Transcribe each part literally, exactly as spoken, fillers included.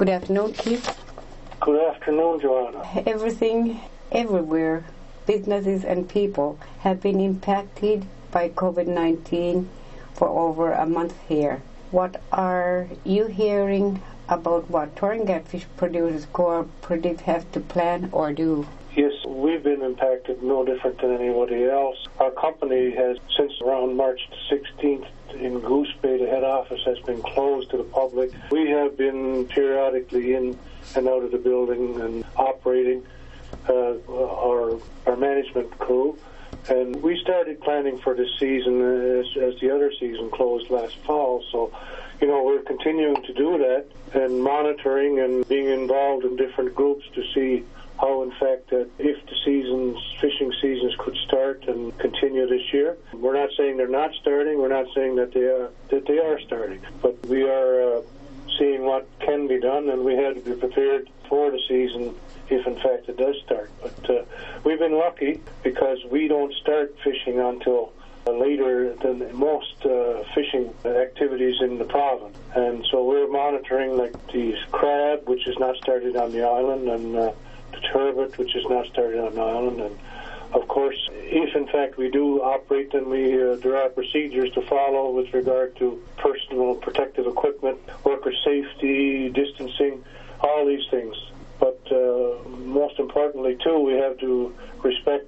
Good afternoon, Keith. Good afternoon, Joanna. Everything, everywhere, businesses and people have been impacted by COVID nineteen for over a month here. What are you hearing about what Touring Catfish Producers Cooperative have to plan or do? Yes, we've been impacted no different than anybody else. Our company has, since around March sixteenth in Goose Bay, the head office has been closed to the public. We have been periodically in and out of the building and operating uh, our, our management crew. And we started planning for this season as, as the other season closed last fall. So, you know, we're continuing to do that and monitoring and being involved in different groups to see how, in fact, that if the seasons, fishing seasons could start and continue this year. We're not saying they're not starting. We're not saying that they are, that they are starting. But we are uh, seeing what can be done, and we had to be prepared for the season if, in fact, it does start. But uh, we've been lucky because we don't start fishing until uh, later than most uh, fishing activities in the province. And so we're monitoring, like, the crab, which is not started on the island, and uh, the turbot, which is not started on the island. And, of course, if, in fact, we do operate, then we, uh, there are procedures to follow with regard to personal protective equipment, worker safety, distancing, all these things. But uh, most importantly, too, we have to respect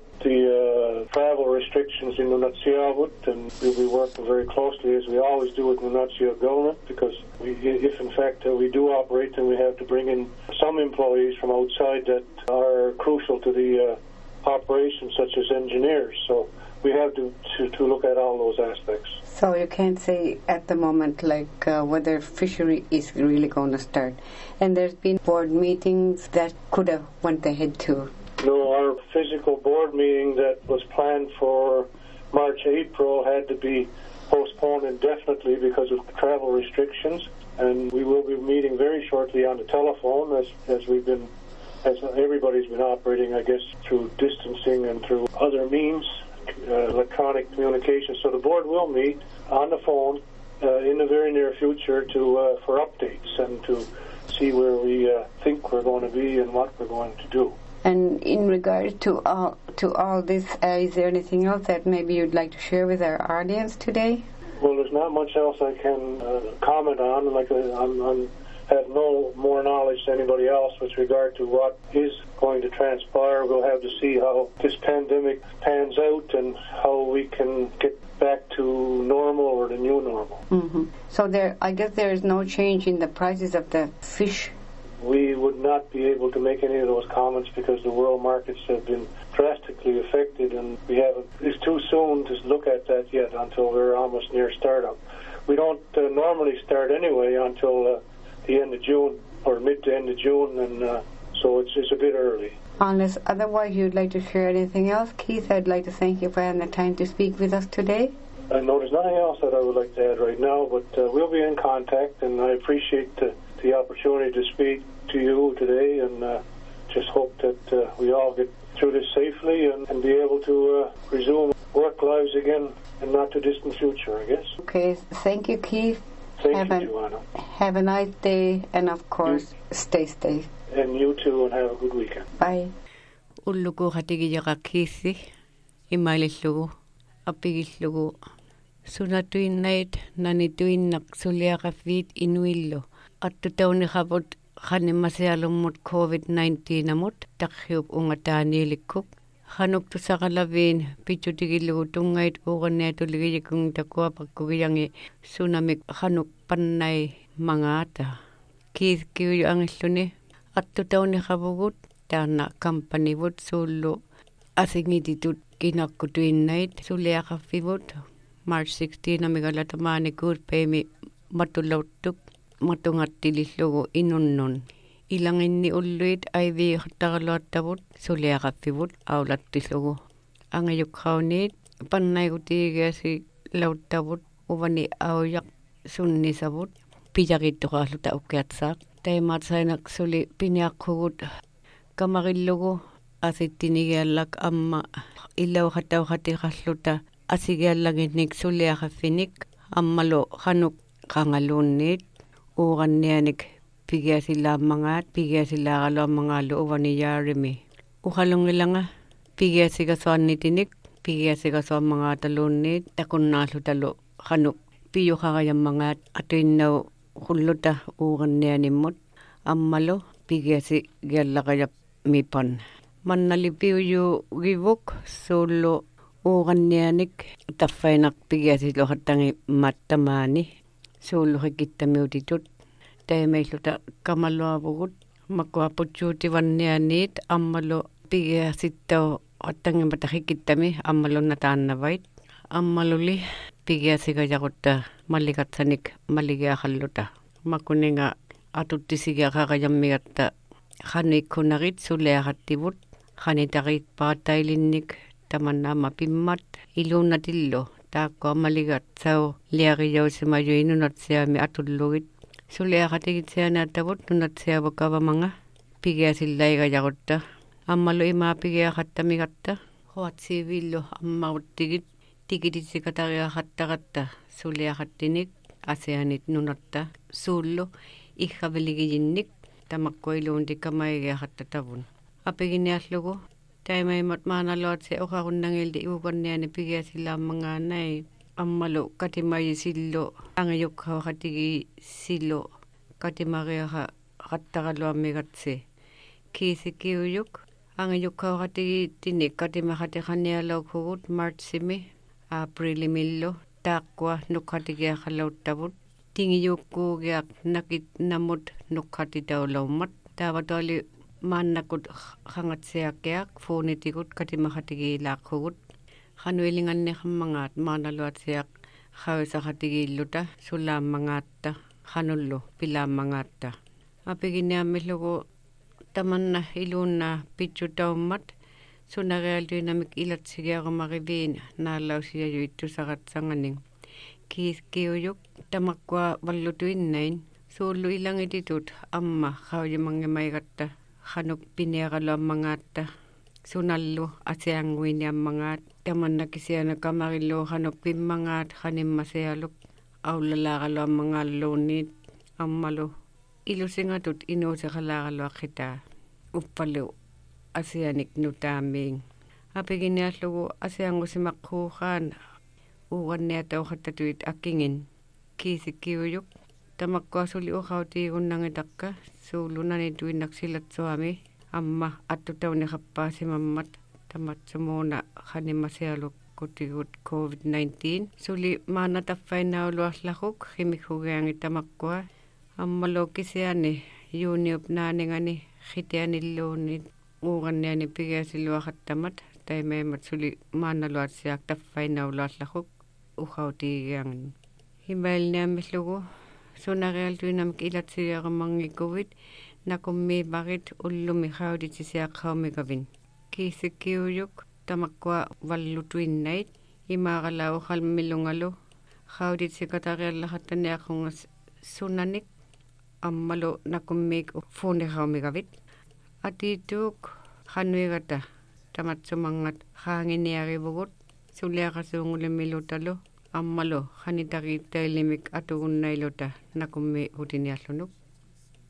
the uh, travel restrictions in Nunatsiavut, and we'll be working very closely, as we always do with Nunatsia government, because we, if, in fact, uh, we do operate, then we have to bring in some employees from outside that are crucial to the uh, operation, such as engineers. So we have to, to, to look at all those aspects. So you can't say at the moment, like, uh, whether fishery is really going to start. And there's been board meetings that could have went ahead too. No, our physical board meeting that was planned for March, April had to be postponed indefinitely because of travel restrictions. And we will be meeting very shortly on the telephone, as, as we've been, as everybody's been operating, I guess, through distancing and through other means. Uh, electronic communication. So the board will meet on the phone uh, in the very near future to uh, for updates and to see where we uh, think we're going to be and what we're going to do. And in regard to all to all this, uh, is there anything else that maybe you'd like to share with our audience today? Well, there's not much else I can uh, comment on. Like uh, I'm, I'm have no more knowledge than anybody else with regard to what is going to transpire. We'll have to see how this pandemic pans out and how we can get back to normal or the new normal. Mm-hmm. So there, I guess there is no change in the prices of the fish. We would not be able to make any of those comments because the world markets have been drastically affected, and we haven't. It's too soon to look at that yet until we're almost near startup. We don't uh, normally start anyway until uh, the end of June or mid to end of June, and uh, so it's, it's a bit early. Unless otherwise you'd like to share anything else, Keith, I'd like to thank you for having the time to speak with us today. Uh, no, there's nothing else that I would like to add right now, but uh, we'll be in contact, and I appreciate the, the opportunity to speak to you today, and uh, just hope that uh, we all get through this safely and, and be able to uh, resume work lives again in not too distant future, I guess. Okay, thank you, Keith. Thank have you, a, Joanna. Have a nice day, and of course, you, stay safe. And you too, and have a good weekend. Bye. Ulluku hatigiyaka Keith, imailillugu, apigillugu. Sunatuinnait nanituinnak suliaqafiit inuillu. Attutauniqaput qanimasialummut COVID nineteen amut taqhiup ungataaniilikkuk. Qanuktusaqalaviin pichutigillugu tungait uqanniatuligiyakung takuapakkugiyangi sunamik qanuk pannai mangaata. Keith kiuyu angilluni attutauniqapugut taana companywut suullu asingititut kinakkutuinnait suliaqaffivut March sixteenth amigalatamaani kuurpeimi matulauttuk matungattilillugu inunnun. Ilanginni ulluit aiviiqattaqaluattavut suliaqaffivut aulattillugu. Angayukqauniit pannaigutiigiasi lauttavut uvani aujaq sunnisavut pijaqittuqaarluta ukkiatsaaq. Taimatsainak suli piniaqqugut kamarillugu asittinigiallak amma illauqattauqatiqarluta asigiallangitnik suliaqaffinik ammalo qanuk qangaluunniit uuqannianik pigia sila mangat, pigia sila kalo mga looban ni Yarimi. Ukalong ilanga, pigia siga soan nitinik, pigia siga soan mga talunit, takun nasu talo kanuk. Piyo kakayang mangat, atuin na kuluta ukan niya ni Mot, ammalo, pigia si gyalla kaya mipan. Manalipiw yu gibuk, solo ukan niya nik, tafay nak pigia si lohatangi matamani, solo hikita miutitut. Tayo may luta kamalo abugut, magwaputyutiwan niya nit, ammalo pigia sitaw hatangi matahikitami, ammalo nataan na bait. Ammaluli pigia si kajakutta malikat sanik maligia kalluta. Makuninga atutti sigia kakajammigatta khanik kunarit suleahattibut khanitarit paatailinnik tamanna mapimmat ilunatillo taakko maligat sau liarijausimajo inunat seami atullugit suleahatigit seanattabut nunat seavakavamanga pigia sillai kajakutta ammalu ima pigia hattamigatta hoat sivillo ammauttigit tikitisi kataria hattakatta suliakattinik aseanit nunatta sullo ikhaveligijinnik tamakkoiluunti kamaigia hattatavun. Apiginiaslugu taimaimat maanaloat se okakunnangildi iukanniani pigia sillä mga nai ammalu katimaji sillo angayukha hatigi sillo katimaria hattakaloamigatse kiisi kiuyuk angayukha hatigi tinik katimahatikhannialauk hugut martsimi Aprilimillo, takwa nukhatigia khalauttavut, tingiyukkuugiak nakit namut nukhati laumat, tavatoli maannakut hangatsiakiak, fuunitikut katimahatigi lakhugut, hanuilinganni hammangaat maanaluatsiak hawisahatigi sulammangaata, hanullu pilammangaata. Apiginiamillugu tamanna ilunna pitchutaummat, Sunareal dynamic ilat sigiarumarivin naalausia juittu saratsanganing. Kiis kiuyuk tamakwa vallutuinnain suullu ilangititut amma haujimangimaigatta hanuk piniaralo ammangaatta sunallu asianguini ammangaat tamannakisiana kamarillu hanuk pimmangaat hanimmasealuk aulalaaralo ammangaalluunniit ammalu ilusingatut inuusiqalaaralo aqitaa uppalu asianik nutaaming. Apiginiaslugu asiangusimakkuuqaan uqanniatauqattatuit akingin. Kiisikiuyuk tamakkuasuli uqautiigunnangitakka suulunanituinnak silatsuami amma attutauniqappaasimammat tamatsumuuna qanimasealuk kutigut covid nineteen suli maanataffainauluarlaquk himikhugiangi tamakkua ammalo kisiani yuuniup naaningani khitianilluunit uqanniani pigiasiluaqattamat taimeemat suli maanaluatsiak taffainauluarlaquk uqautigiangin himailniamillugu sunarealtuinamik ilatsigiaqamangikuvit nakummiiparit ullumi qauditisiaqqaumikavin kiisikiuyuk tamakkua vallutuinnait imaaqalauqalmilungalu qauditsikatariallaqattaniaqungas sunanik ammalu nakummiik fuuniqaumikavit atiituk khanuigata tamatsumangat khaanginiarivugut suliaqasuungulimilu ammalu khanitariittailimik atugunnailuta nakummi hutiniallunuk